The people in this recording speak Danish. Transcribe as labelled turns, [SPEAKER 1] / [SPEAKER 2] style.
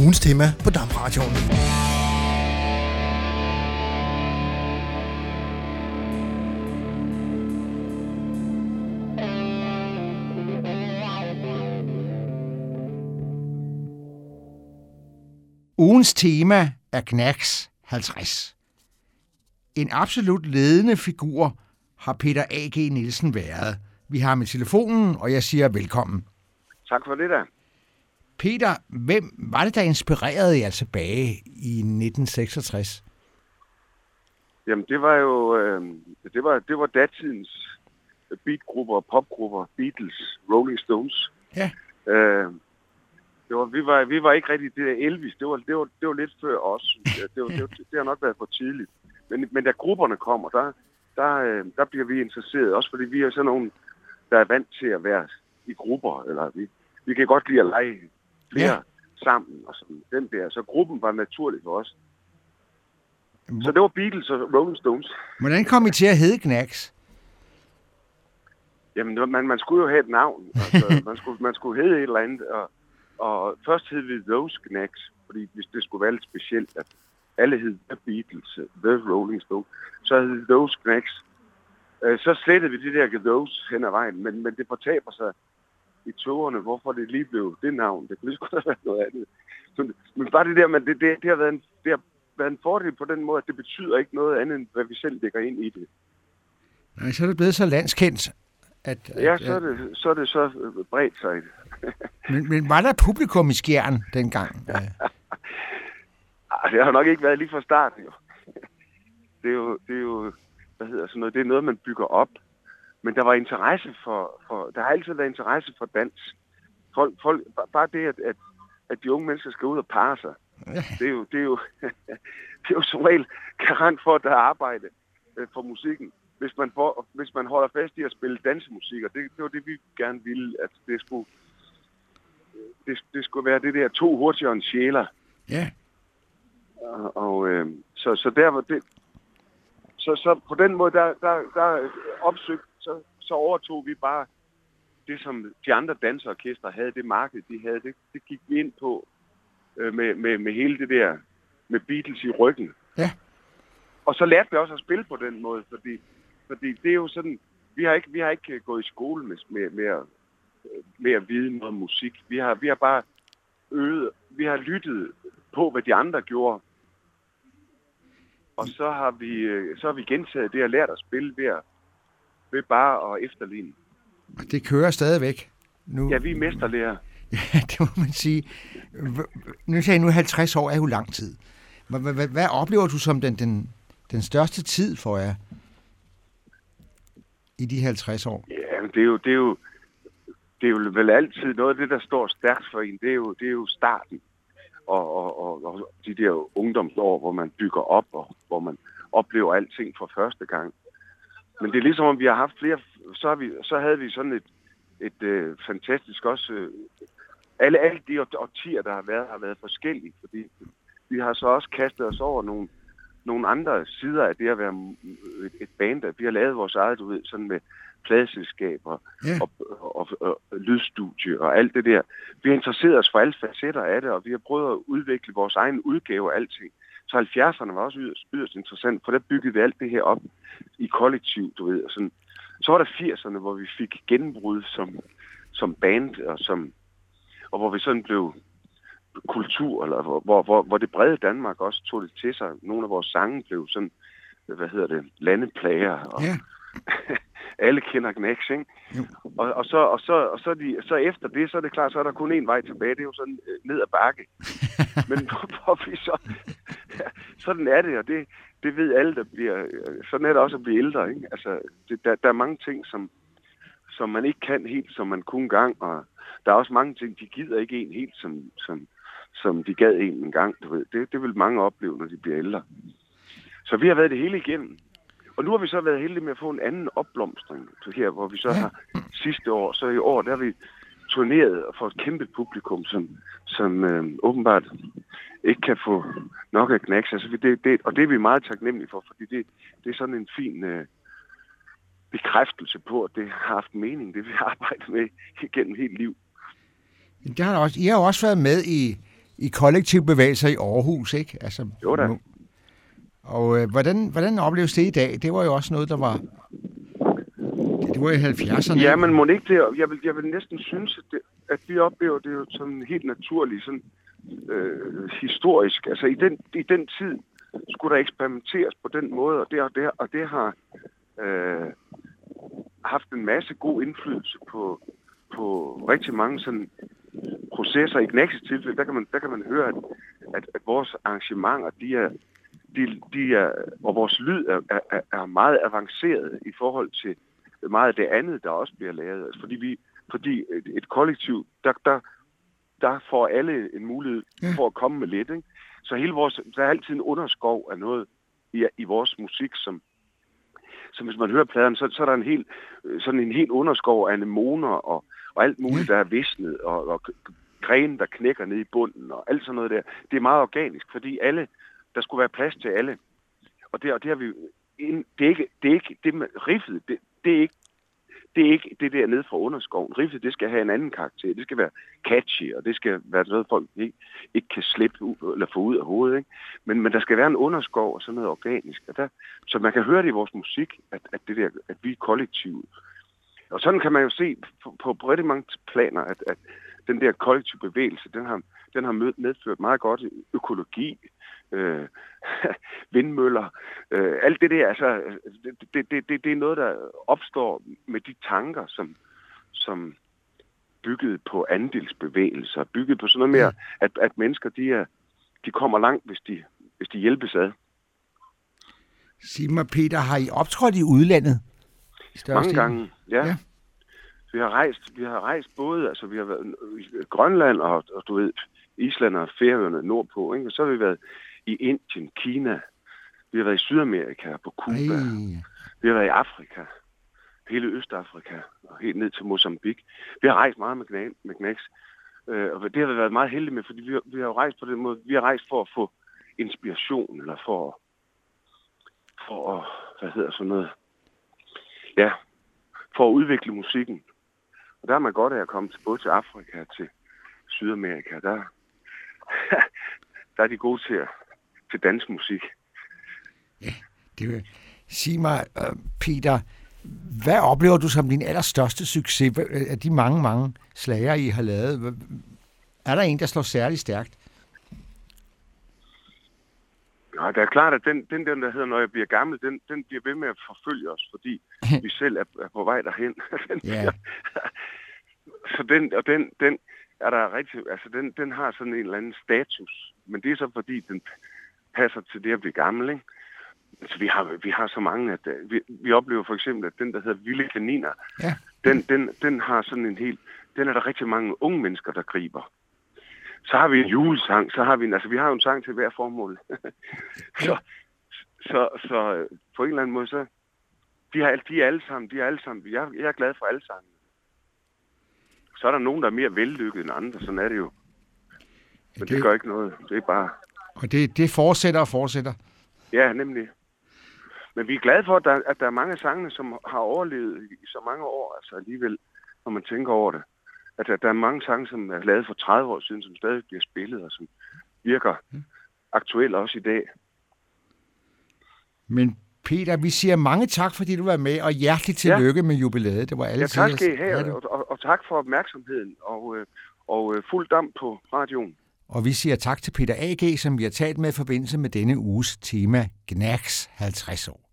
[SPEAKER 1] ugens tema på DAB-radioen.
[SPEAKER 2] Ugens tema er Knacks 50. En absolut ledende figur har Peter A.G. Nielsen været. Vi har ham i telefonen, og jeg siger velkommen.
[SPEAKER 3] Tak for det da.
[SPEAKER 2] Peter, hvem var det, der inspirerede jer tilbage i 1966?
[SPEAKER 3] Jamen, det var jo det var datidens beatgrupper og popgrupper, Beatles, Rolling Stones.
[SPEAKER 2] Ja.
[SPEAKER 3] Vi var ikke rigtig det der Elvis. Det var lidt før os. Det har nok været for tidligt. Men da grupperne kommer, der bliver vi interesseret. Også fordi vi er sådan nogle, der er vant til at være i grupper. Eller vi kan godt lide at lege flere sammen. Og sådan, den der. Så gruppen var naturlig for os. Så det var Beatles og Rolling Stones.
[SPEAKER 2] Hvordan kom I til at hedde Knacks?
[SPEAKER 3] Jamen, man skulle jo have et navn. Altså, man skulle hedde et eller andet. Og først hed vi Those Knacks, fordi hvis det skulle være lidt specielt, at alle hed The Beatles, The Rolling Stones, så hed Those Knacks. Så slettede vi det der Those hen ad vejen, men det fortaber sig i togerne, hvorfor det lige blev det navn. Det kunne sgu da være noget andet. Men bare det der, men det har været en fordel på den måde, at det betyder ikke noget andet, end hvad vi selv lægger ind i det.
[SPEAKER 2] Nej, så er det blevet så landskendt.
[SPEAKER 3] Så er det så bredt sig.
[SPEAKER 2] men var der publikum i Skjern dengang?
[SPEAKER 3] Det har nok ikke været lige fra starten, jo. Det er jo hvad hedder sådan noget, det er noget, man bygger op. Men der var interesse der har altid været interesse for dans. Folk bare det, at de unge mennesker skal ud og parre sig. Det er jo som regel garant for, at der er arbejde for musikken. Hvis man holder fast i at spille dansemusik, og det var det, vi gerne ville, at det skulle være det der 2 hurtigere end sjæler.
[SPEAKER 2] Ja.
[SPEAKER 3] Så der var det. Så på den måde, der opsøgte, så overtog vi bare det, som de andre danseorkester havde, det marked, de havde. Det gik vi ind på med hele det der, med Beatles i ryggen.
[SPEAKER 2] Ja.
[SPEAKER 3] Og så lærte vi også at spille på den måde, fordi det er jo sådan, vi har ikke gået i skole med at vide noget om musik. Vi har bare vi har lyttet på, hvad de andre gjorde. Og så har vi gentaget det og lært at spille ved bare at efterligne.
[SPEAKER 2] Og det kører stadigvæk nu.
[SPEAKER 3] Ja, vi er mesterlærer.
[SPEAKER 2] Ja, det må man sige. Nu sagde jeg 50 år er jo lang tid. Hvad oplever du som den største tid for jer i de 50 år?
[SPEAKER 3] Ja, det er jo vel altid noget af det, der står stærkt for en. Det er jo starten. Og de der ungdomsår, hvor man bygger op, og hvor man oplever alting for første gang. Men det er ligesom, om vi har haft flere, så havde vi sådan et fantastisk også, alle de årtier, der har været forskellige, fordi vi har så også kastet os over nogle andre sider af det at være et band, at vi har lavet vores eget, du ved, sådan med pladeselskaber og lydstudie og alt det der. Vi har interesseret os for alle facetter af det, og vi har prøvet at udvikle vores egen udgave af alting. Så 70'erne var også yderst interessant, for der byggede vi alt det her op i kollektiv, du ved. Og sådan. Så var der 80'erne, hvor vi fik gennembrud som band, og hvor vi sådan blev kultur, eller hvor det brede Danmark også tog det til sig. Nogle af vores sange blev sådan, landeplager, og alle kender Knacks, ikke? Og så efter det, så er det klart, så er der kun én vej tilbage, det er jo sådan ned ad bakke. Men hvor vi så, sådan er det, og det ved alle, der bliver, sådan er det også at blive ældre, ikke? Altså, der er mange ting, som man ikke kan helt, som man kunne engang, og der er også mange ting, de gider ikke en helt, som de gad en gang, du ved. Det vil mange opleve, når de bliver ældre. Så vi har været det hele igennem. Og nu har vi så været heldige med at få en anden opblomstring her, hvor vi så har sidste år, så i år, der har vi turneret og fået et kæmpe publikum, som åbenbart ikke kan få nok af Knacks. Altså, og det er vi meget taknemmelige for, fordi det er sådan en fin bekræftelse på, at det har haft mening, det vi har arbejdet med igennem hele liv.
[SPEAKER 2] Det har også, I har jo også været med i kollektiv bevægelser i Aarhus, ikke? Altså,
[SPEAKER 3] Jo da.
[SPEAKER 2] Og hvordan opleves det i dag? Det var jo også noget, der var... Det var i 70'erne.
[SPEAKER 3] Ja, men må det ikke det? Jeg vil næsten synes, at vi oplever det jo sådan helt naturligt, sådan historisk. Altså i den tid skulle der eksperimenteres på den måde, og det har haft en masse god indflydelse på rigtig mange sådan processer. I Knækkes tilfælde, der kan man høre, at vores arrangementer, de er, og vores lyd er meget avanceret i forhold til meget af det andet, der også bliver lavet. Altså, fordi et kollektiv, der får alle en mulighed for at komme med lidt. Ikke? Så der er altid en underskov af noget i vores musik, som hvis man hører pladerne, så er der en helt underskov af anemoner og alt muligt, der er visnet, og grene, der knækker ned i bunden, og alt sådan noget der. Det er meget organisk, fordi der skulle være plads til alle. Og det har vi... Det er ikke det med riffet, det er ikke det der nede fra underskoven. Riffet, det skal have en anden karakter. Det skal være catchy, og det skal være noget, folk ikke kan slippe ud, eller få ud af hovedet. Ikke? Men der skal være en underskov og sådan noget organisk. Så man kan høre det i vores musik, at vi er kollektive. Og sådan kan man jo se på rigtig mange planer, at den der kollektive bevægelse, den har medført meget godt økologi, vindmøller, alt det der, altså, det er noget, der opstår med de tanker, som bygget på andelsbevægelser, bygget på sådan noget mere, at mennesker, de kommer langt, hvis de hjælpes ad.
[SPEAKER 2] Sig mig, Peter, har I optrådt i udlandet?
[SPEAKER 3] Mange gange, ja. Vi har rejst både, altså vi har været i Grønland og du ved, Island og Færøerne nordpå, ikke? Og så har vi været i Indien, Kina, vi har været i Sydamerika, på Cuba, vi har været i Afrika, hele Østafrika og helt ned til Mozambique. Vi har rejst meget med Knæks, og det har vi været meget heldige med, fordi vi har rejst på den måde, vi har rejst for at få inspiration, eller for hvad hedder sådan noget, ja, for at udvikle musikken. Og der er man godt af at komme både til Afrika og til Sydamerika. Der er de gode til dansmusik.
[SPEAKER 2] Ja, det vil sige mig, Peter, hvad oplever du som din allerstørste succes af de mange slager, I har lavet? Er der en, der slår særlig stærkt?
[SPEAKER 3] Ja, det er klart, at den der hedder, når jeg bliver gammel, den bliver ved med at forfølge os, fordi vi selv er på vej derhen. Så den er der rigtig, altså den har sådan en eller anden status, men det er så fordi, den passer til det at blive gammel, ikke? Så vi har så mange, at vi oplever for eksempel, at den, der hedder Vilde Kaniner, den har sådan en helt, den er der rigtig mange unge mennesker, der griber. Så har vi en julesang, vi har jo en sang til hver formål. så på en eller anden måde, så de er alle sammen, jeg er glad for alle sammen. Så er der nogen, der er mere vellykket end andre, sådan er det jo. Men det gør ikke noget, det er bare...
[SPEAKER 2] Og det fortsætter og fortsætter.
[SPEAKER 3] Ja, nemlig. Men vi er glade for, at der er mange sange, som har overlevet i så mange år, altså alligevel, når man tænker over det. At der er mange sange, som er lavet for 30 år siden, som stadig bliver spillet, og som virker aktuelle også i dag.
[SPEAKER 2] Men Peter, vi siger mange tak, fordi du var med, og hjertelig tillykke med jubilæet. Det var alle
[SPEAKER 3] tak skal I have, og tak for opmærksomheden, og fuld damp på radioen.
[SPEAKER 2] Og vi siger tak til Peter A.G., som vi har talt med i forbindelse med denne uges tema Knæks 50 år.